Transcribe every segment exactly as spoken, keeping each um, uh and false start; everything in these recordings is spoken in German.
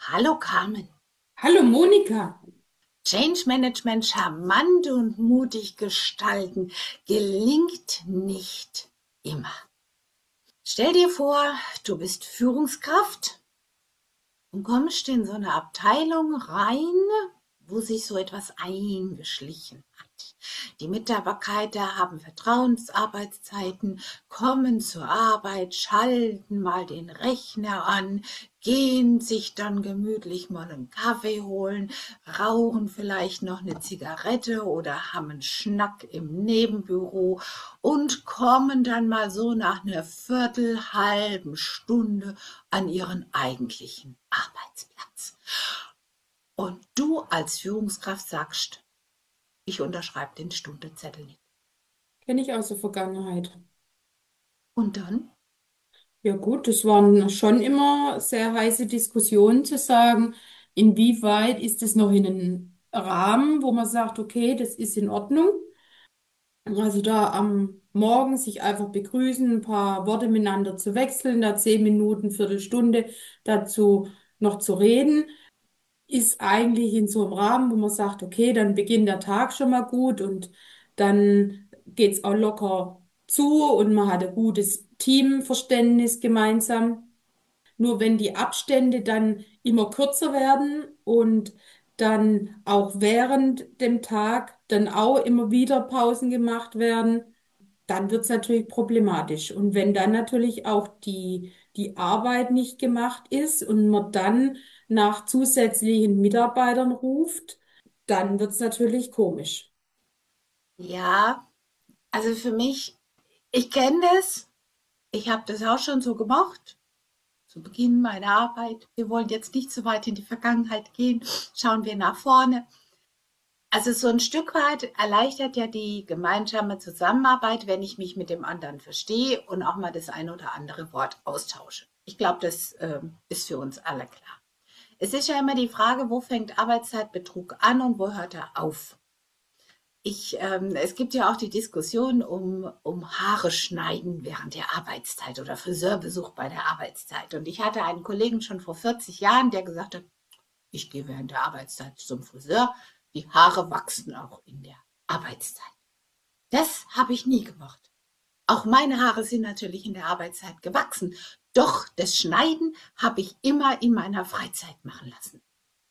Hallo Carmen. Hallo Monika. Change Management charmant und mutig gestalten gelingt nicht immer. Stell dir vor, du bist Führungskraft und kommst in so eine Abteilung rein, wo sich so etwas eingeschlichen hat. Die Mitarbeiter haben Vertrauensarbeitszeiten, kommen zur Arbeit, schalten mal den Rechner an, gehen sich dann gemütlich mal einen Kaffee holen, rauchen vielleicht noch eine Zigarette oder haben einen Schnack im Nebenbüro und kommen dann mal so nach einer Viertel, halben Stunde an ihren eigentlichen Arbeitsplatz. Und du als Führungskraft sagst, ich unterschreibe den Stundenzettel nicht. Kenne ich aus der Vergangenheit. Und dann? Ja gut, das waren schon immer sehr heiße Diskussionen zu sagen, inwieweit ist es noch in einem Rahmen, wo man sagt, okay, das ist in Ordnung. Also da am Morgen sich einfach begrüßen, ein paar Worte miteinander zu wechseln, da zehn Minuten, Viertelstunde dazu noch zu reden, ist eigentlich in so einem Rahmen, wo man sagt, okay, dann beginnt der Tag schon mal gut und dann geht's auch locker zu und man hat ein gutes Teamverständnis gemeinsam. Nur wenn die Abstände dann immer kürzer werden und dann auch während dem Tag dann auch immer wieder Pausen gemacht werden, dann wird's natürlich problematisch. Und wenn dann natürlich auch die, die Arbeit nicht gemacht ist und man dann nach zusätzlichen Mitarbeitern ruft, dann wird's natürlich komisch. Ja, also für mich, ich kenne das. Ich habe das auch schon so gemacht. Zu Beginn meiner Arbeit. Wir wollen jetzt nicht so weit in die Vergangenheit gehen. Schauen wir nach vorne. Also so ein Stück weit erleichtert ja die gemeinsame Zusammenarbeit, wenn ich mich mit dem anderen verstehe und auch mal das ein oder andere Wort austausche. Ich glaube, das ähm, ist für uns alle klar. Es ist ja immer die Frage, wo fängt Arbeitszeitbetrug an und wo hört er auf? Ich, ähm, es gibt ja auch die Diskussion um, um Haare schneiden während der Arbeitszeit oder Friseurbesuch bei der Arbeitszeit. Und ich hatte einen Kollegen schon vor vierzig Jahren, der gesagt hat, ich gehe während der Arbeitszeit zum Friseur. Die Haare wachsen auch in der Arbeitszeit. Das habe ich nie gemacht. Auch meine Haare sind natürlich in der Arbeitszeit gewachsen. Doch das Schneiden habe ich immer in meiner Freizeit machen lassen.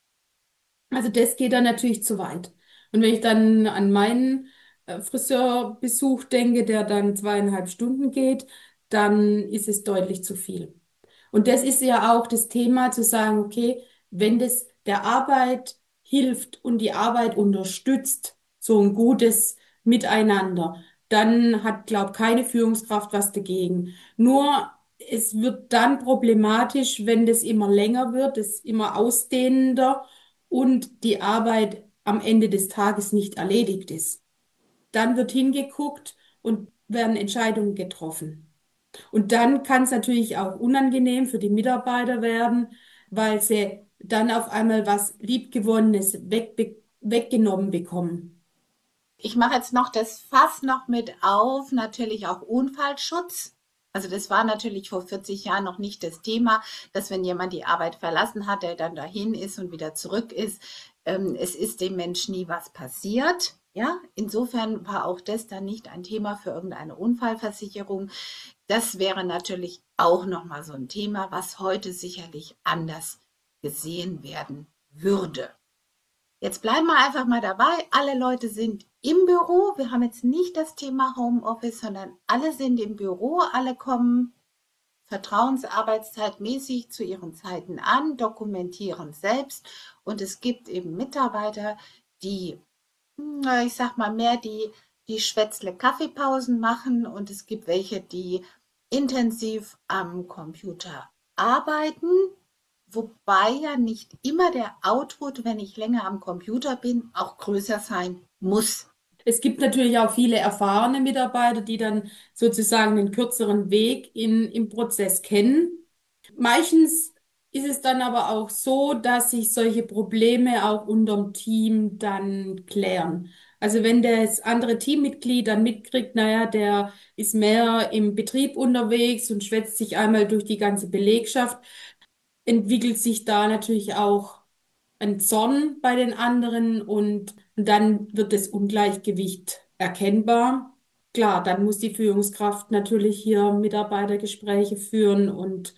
Also das geht dann natürlich zu weit. Und wenn ich dann an meinen äh, Friseurbesuch denke, der dann zweieinhalb Stunden geht, dann ist es deutlich zu viel. Und das ist ja auch das Thema zu sagen, okay, wenn das der Arbeit hilft und die Arbeit unterstützt, so ein gutes Miteinander, dann hat, glaub, keine Führungskraft was dagegen. Nur es wird dann problematisch, wenn das immer länger wird, es immer ausdehnender und die Arbeit am Ende des Tages nicht erledigt ist. Dann wird hingeguckt und werden Entscheidungen getroffen. Und dann kann es natürlich auch unangenehm für die Mitarbeiter werden, weil sie dann auf einmal was Liebgewonnenes wegbe weggenommen bekommen. Ich mache jetzt noch das Fass noch mit auf, natürlich auch Unfallschutz. Also das war natürlich vor vierzig Jahren noch nicht das Thema, dass wenn jemand die Arbeit verlassen hat, der dann dahin ist und wieder zurück ist, ähm, es ist dem Menschen nie was passiert. Ja, insofern war auch das dann nicht ein Thema für irgendeine Unfallversicherung. Das wäre natürlich auch nochmal so ein Thema, was heute sicherlich anders gesehen werden würde. Jetzt bleiben wir einfach mal dabei. Alle Leute sind im Büro. Wir haben jetzt nicht das Thema Homeoffice, sondern alle sind im Büro. Alle kommen vertrauensarbeitszeitmäßig zu ihren Zeiten an, dokumentieren selbst. Und es gibt eben Mitarbeiter, die, ich sag mal, mehr die, die Schwätzle Kaffeepausen machen. Und es gibt welche, die intensiv am Computer arbeiten. Wobei ja nicht immer der Output, wenn ich länger am Computer bin, auch größer sein muss. Es gibt natürlich auch viele erfahrene Mitarbeiter, die dann sozusagen den kürzeren Weg in, im Prozess kennen. Meistens ist es dann aber auch so, dass sich solche Probleme auch unterm Team dann klären. Also wenn das andere Teammitglied dann mitkriegt, naja, der ist mehr im Betrieb unterwegs und schwätzt sich einmal durch die ganze Belegschaft, entwickelt sich da natürlich auch ein Zorn bei den anderen und dann wird das Ungleichgewicht erkennbar. Klar, dann muss die Führungskraft natürlich hier Mitarbeitergespräche führen und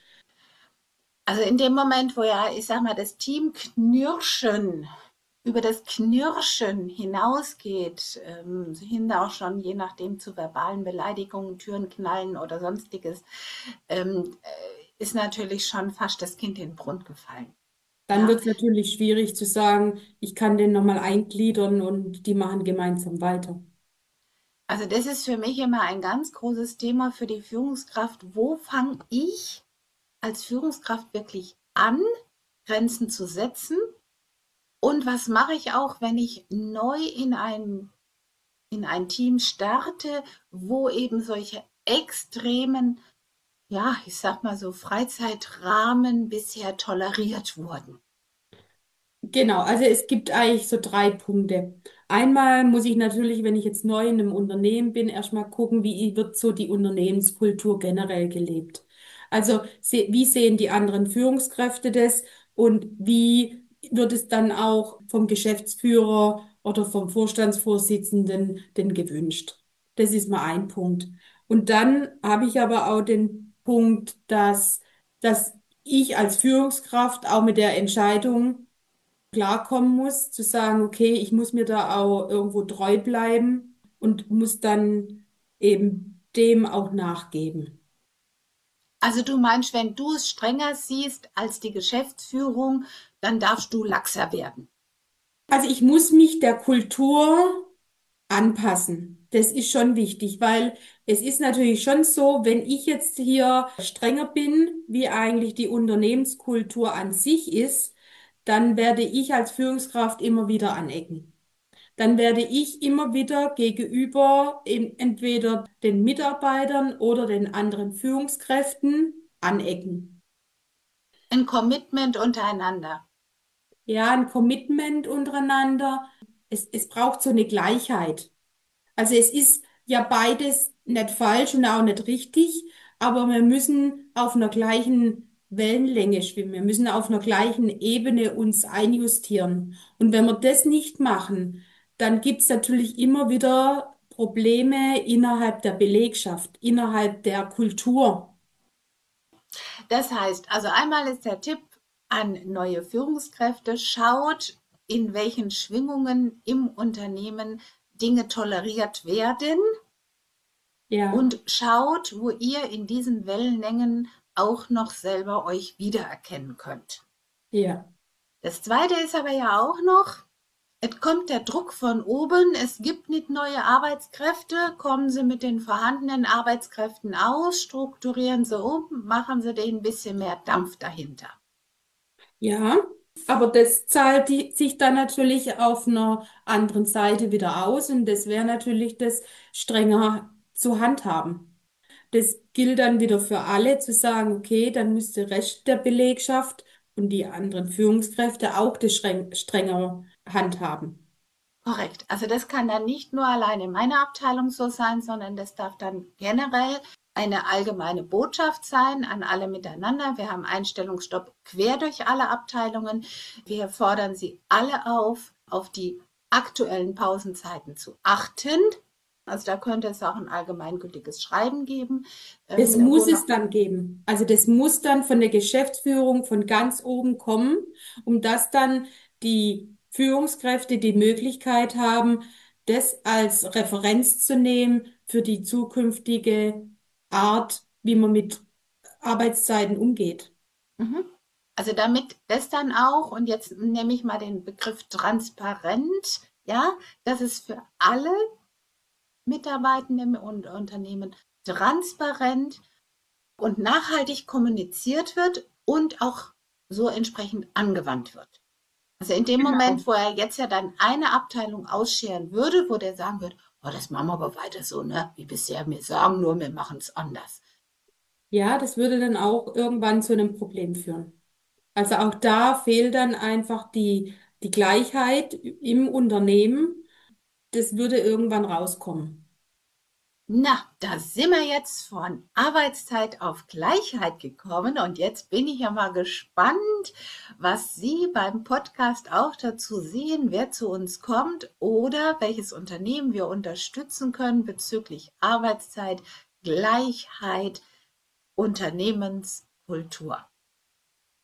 Also in dem Moment, wo ja, ich sag mal, das Team Knirschen über das Knirschen hinausgeht, ähm, hin auch schon je nachdem zu verbalen Beleidigungen, Türen knallen oder sonstiges, ähm, äh, ist natürlich schon fast das Kind in den Brunnen gefallen. dann Ja, wird es natürlich schwierig zu sagen, ich kann den nochmal eingliedern und die machen gemeinsam weiter. also das ist für mich immer ein ganz großes Thema für die Führungskraft. Wo fange ich als Führungskraft wirklich an, Grenzen zu setzen? Und was mache ich auch, wenn ich neu in ein, in ein Team starte, wo eben solche extremen, ja, ich sag mal so, Freizeitrahmen bisher toleriert wurden? Genau, also es gibt eigentlich so drei Punkte. Einmal muss ich natürlich, wenn ich jetzt neu in einem Unternehmen bin, erstmal gucken, wie wird so die Unternehmenskultur generell gelebt. Also se wie sehen die anderen Führungskräfte das und wie wird es dann auch vom Geschäftsführer oder vom Vorstandsvorsitzenden denn gewünscht? Das ist mal ein Punkt. Und dann habe ich aber auch den Punkt, dass, dass ich als Führungskraft auch mit der Entscheidung klarkommen muss, zu sagen, okay, ich muss mir da auch irgendwo treu bleiben und muss dann eben dem auch nachgeben. Also du meinst, wenn du es strenger siehst als die Geschäftsführung, dann darfst du laxer werden. Also ich muss mich der Kultur anpassen. Das ist schon wichtig, weil es ist natürlich schon so, wenn ich jetzt hier strenger bin, wie eigentlich die Unternehmenskultur an sich ist, dann werde ich als Führungskraft immer wieder anecken. Dann werde ich immer wieder gegenüber in, entweder den Mitarbeitern oder den anderen Führungskräften anecken. Ein Commitment untereinander. Ja, ein Commitment untereinander. Es, es braucht so eine Gleichheit. Also es ist ja beides nicht falsch und auch nicht richtig, aber wir müssen auf einer gleichen Wellenlänge schwimmen. Wir müssen auf einer gleichen Ebene uns einjustieren. Und wenn wir das nicht machen, dann gibt es natürlich immer wieder Probleme innerhalb der Belegschaft, innerhalb der Kultur. Das heißt, also einmal ist der Tipp an neue Führungskräfte, schaut, in welchen Schwingungen im Unternehmen Dinge toleriert werden Ja, und schaut, wo ihr in diesen Wellenlängen auch noch selber euch wiedererkennen könnt. ja. Das Zweite ist aber ja auch noch, es kommt der Druck von oben, es gibt nicht neue Arbeitskräfte, kommen Sie mit den vorhandenen Arbeitskräften aus, strukturieren Sie um, machen Sie denen ein bisschen mehr Dampf dahinter. Ja, aber das zahlt die, sich dann natürlich auf einer anderen Seite wieder aus und das wäre natürlich das strenger zu handhaben. Das gilt dann wieder für alle zu sagen, okay, dann müsste der Rest der Belegschaft und die anderen Führungskräfte auch das streng, strenger handhaben. Korrekt. Also das kann dann nicht nur allein in meiner Abteilung so sein, sondern das darf dann generell eine allgemeine Botschaft sein an alle miteinander. Wir haben Einstellungsstopp quer durch alle Abteilungen. Wir fordern sie alle auf, auf die aktuellen Pausenzeiten zu achten. Also da könnte es auch ein allgemeingültiges Schreiben geben, Das ähm, wo muss noch es dann geben. Also das muss dann von der Geschäftsführung von ganz oben kommen, um dass dann die Führungskräfte die Möglichkeit haben, das als Referenz zu nehmen für die zukünftige Art, wie man mit Arbeitszeiten umgeht. mhm. Also damit das dann auch, und jetzt nehme ich mal den Begriff transparent, ja, dass es für alle Mitarbeitenden und Unternehmen transparent und nachhaltig kommuniziert wird und auch so entsprechend angewandt wird. Also in dem Genau. Moment, wo er jetzt ja dann eine Abteilung ausscheren würde, wo der sagen würde, oh, das machen wir aber weiter so, ne? Wie bisher, wir sagen nur, wir machen es anders. Ja, das würde dann auch irgendwann zu einem Problem führen. Also auch da fehlt dann einfach die, die Gleichheit im Unternehmen. Das würde irgendwann rauskommen. Na, da sind wir jetzt von Arbeitszeit auf Gleichheit gekommen und jetzt bin ich ja mal gespannt, was Sie beim Podcast auch dazu sehen, wer zu uns kommt oder welches Unternehmen wir unterstützen können bezüglich Arbeitszeit, Gleichheit, Unternehmenskultur.